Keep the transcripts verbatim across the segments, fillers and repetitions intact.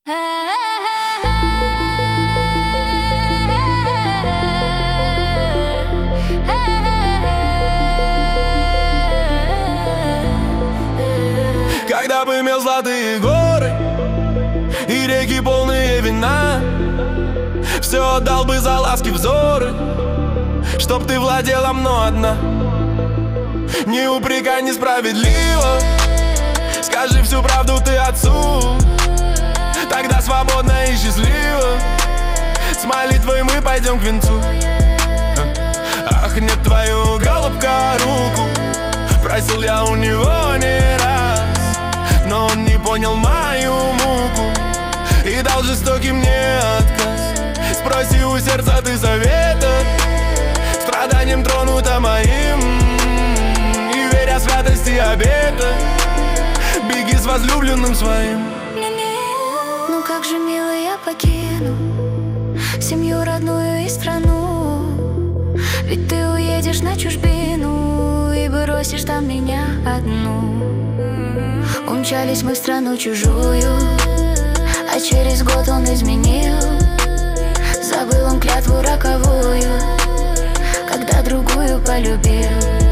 Когда бы имел золотые горы и реки полные вина, все отдал бы за ласки взоры, чтоб ты владела мной одна. Не упрекай несправедливо, скажи всю правду ты отцу, тогда свободно и счастливо с молитвой мы пойдем к венцу. Ах, нет, твою, голубка, руку просил я у него не раз, но он не понял мою муку и дал жестокий мне отказ. Спроси у сердца ты совета, страданием тронута моим, и веря святости обета, беги с возлюбленным своим. Ну как же, милый, я покину семью родную и страну, ведь ты уедешь на чужбину и бросишь там меня одну. Умчались мы в страну чужую, а через год он изменил. Забыл он клятву роковую, когда другую полюбил.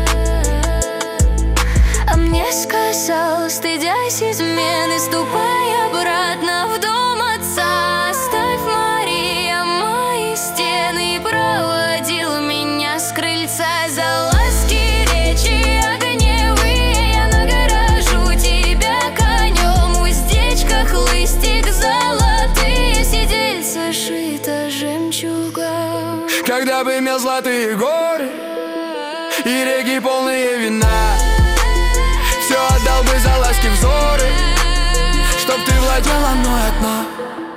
А мне сказал, стыдясь измены, ступай обратно в дом отца. Оставь, Мария, мои стены, и проводил меня с крыльца. За ласки речи огневые я награжу тебя конем. Уздечка, хлыстик, золотые сидельца, шито жемчугом. Когда бы имел золотые горы и реки полные вина, все отдал бы за ласки взоры, чтоб ты владела мной одна.